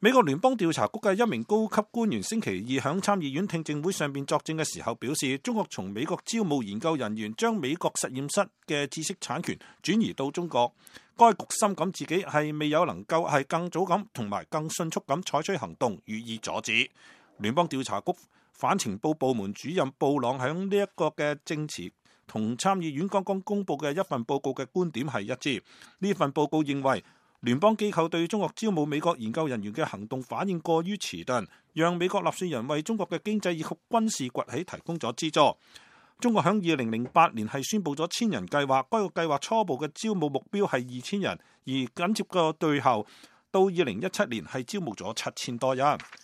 美國聯邦調查局嘅一名高級官員星期二響參議院聽證會上面作證嘅時候表示，中國從美國招募研究人員，將美國實驗室嘅知識產權轉移到中國。該局深感自己係未有能夠係更早咁同埋更迅速咁採取行動予以阻止。聯邦調查局反情報部門主任布朗響呢一個嘅證詞同參議院剛剛公布嘅一份報告嘅觀點係一致。呢份報告認為，聯邦機構對中國招募美國研究人員嘅行動反應過於遲鈍，讓美國納稅人為中國嘅經濟以及軍事崛起提供咗資助。中國響2008年係宣布咗千人計劃，該個計劃初步嘅招募目標係2000人，而緊接個對後到2017年係招募咗7000多人。